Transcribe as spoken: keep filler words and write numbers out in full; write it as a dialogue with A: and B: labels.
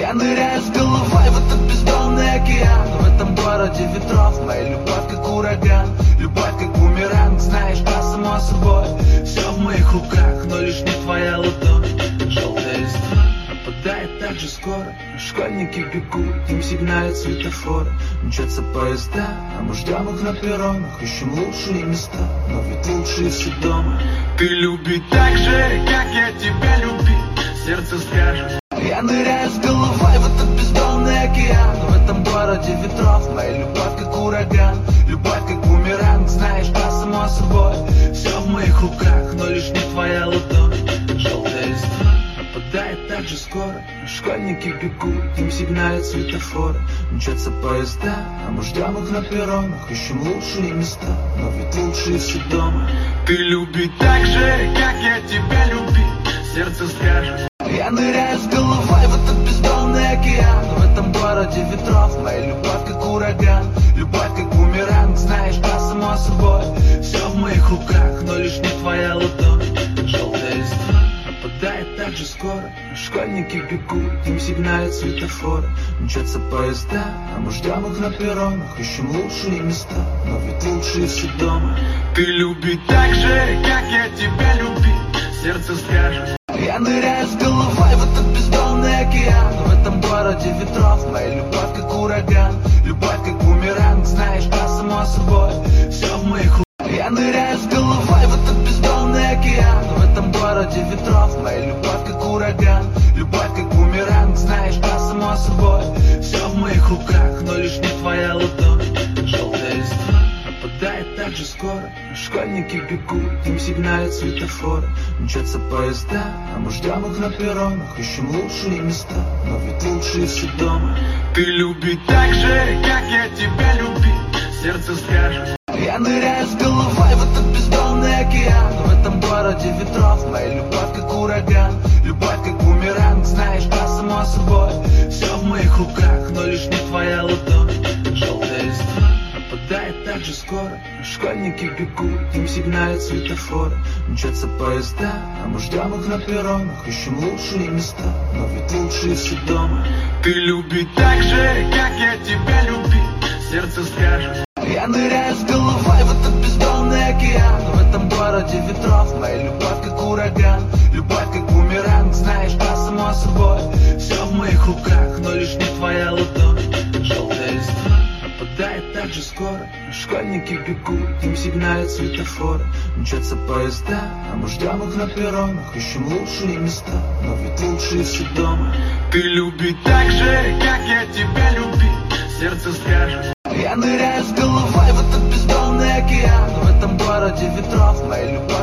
A: Я ныряю с головой в этот бездонный океан. В этом городе ветров моя любовь как ураган. Любовь как бумеранг, знаешь, да, само собой. Все в моих руках, но лишь не твоя ладонь. Желтая листва опадает так же скоро. Школьники бегут, им сигналят светофоры. Мчатся поезда, а мы ждем их на перронах. Ищем лучшие места, но ведь лучшие все дома. Ты люби так же, как я тебя люби. Сердце скажет. Я ныряю с головой в этот бездонный океан. В этом городе ветров моя любовь как ураган. Любовь как бумеранг, знаешь, да, само собой. Все в моих руках, но лишь не твоя ладонь. Желтая листва опадает так же скоро. Школьники бегут, им сигналят светофоры. Мчатся поезда, а мы ждем их на перронах. Ищем лучшие места, но ведь лучшие все дома. Ты люби так же, как я тебя люби. Сердце скажет. Я ныряю с головой в этот бездонный океан. В этом городе ветров моя любовь как ураган. Любовь как бумеранг, знаешь, да, само собой. Все в моих руках, но лишь не твоя ладонь. Желтая листва опадает так же скоро. Школьники бегут, им сигналят светофоры. Мчатся поезда, а мы ждем их на перронах. Ищем лучшие места, но ведь лучшие все дома. Ты люби так же, как я тебя люби. Сердце скажет. Я ныряю с головой в этот бездонный океан. В этом городе ветров моя любовь как ураган. Любовь как бумеранг, знаешь, да, само собой. Все в моих руках. Я ныряю с головой в этот бездонный океан. В этом городе ветров моя любовь как ураган. Любовь как бумеранг, знаешь, да, само собой. Все в моих руках, но лишь не твоя ладонь. Желтая листва опадает так же скоро. Школьники бегут, им сигналят светофоры. Мчатся поезда, а мы ждем их на перронах. Ищем лучшие места, но ведь лучшие все дома. Ты люби так же, как я тебя люби. Сердце скажет. Я ныряю с головой в этот бездонный океан. В этом городе ветров моя любовь как ураган. Любовь как бумеранг, знаешь, да, само собой. Все в моих руках, но лишь не твоя ладонь. Желтая листва опадает так же скоро. Школьники бегут, им сигналят светофоры. Мчатся поезда, а мы ждем их на перронах. Ищем лучшие места, но ведь лучшие все дома. Ты люби так же, как я тебя люби. Сердце скажет. Я ныряю с головой в этот бездонный океан. В этом городе ветров моя любовь как ураган. Любовь как бумеранг, знаешь, да, само собой. Все в моих руках, но лишь не твоя ладонь. Желтая листва опадает так же скоро. Школьники бегут, им сигналят светофоры. Мчатся поезда, а мы ждем их на перронах. Ищем лучшие места, но ведь лучшие все дома. Ты люби так же, как я тебя люби. Сердце скажет. Я ныряю с головой в этот бездонный океан. В этом городе ветров моя любовь как ураган. Любовь как бумеранг, знаешь, да, само собой. Все в моих руках, но лишь не твоя ладонь. Желтая листва опадает так же скоро. Школьники бегут, им сигналят светофоры. Мчатся поезда, а мы ждем их на перронах. Ищем лучшие места, но ведь лучшие все дома. Ты люби так же, как я тебя люби. Сердце скажет. Я ныряю с головой в этот бездонный океан. В этом городе ветров моя любовь